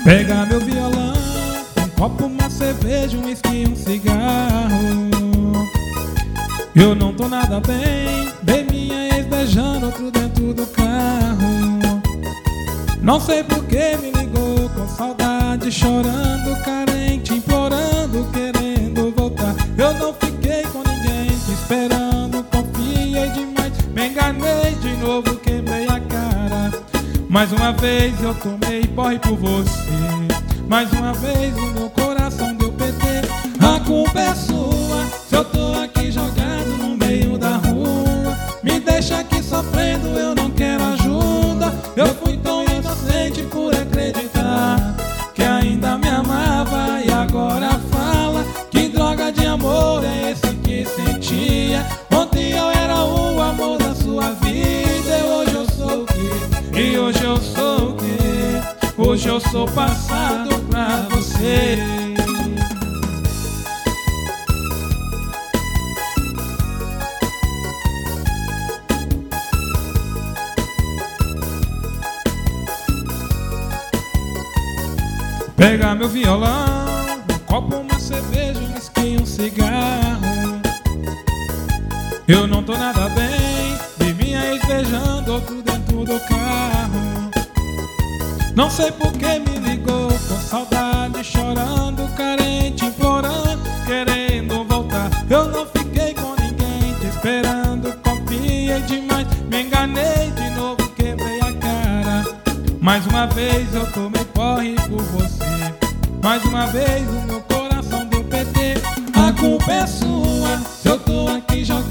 Pega meu violão, um copo, uma cerveja, um whisky, um cigarro. Eu não tô nada bem, ver minha ex beijando outro dentro do carro. Não sei por que me ligou com saudade, chorando, carente, implorando, querendo voltar. Eu não fiquei com ninguém te esperando, confiei demais, me enganei de novo, quebrei a cara. Mais uma vez eu tomei porre por você, mais uma vez o meu coração deu PT. A culpa é sua, se eu tô aqui jogado no meio da rua. Me deixa aqui sofrendo, eu não quero ajuda. Eu fui tão inocente por acreditar que ainda me amava, e agora fala que droga de amor é esse que sentia. Ontem eu era o amor da sua vida, e hoje eu sou o quê? E hoje eu sou o quê? Hoje eu sou passado pra você. Pega meu violão, um copo, uma cerveja, um whisky, um cigarro. Eu não tô nada bem, vi minha ex beijando outro dentro do carro. Não sei por que me ligou com saudade, chorando, carente, implorando, querendo voltar. Eu não fiquei com ninguém te esperando, confiei demais, me enganei de novo, quebrei a cara. Mais uma vez eu tomei porre por você, mais uma vez o meu coração deu PT. A culpa é sua, se eu tô aqui jogando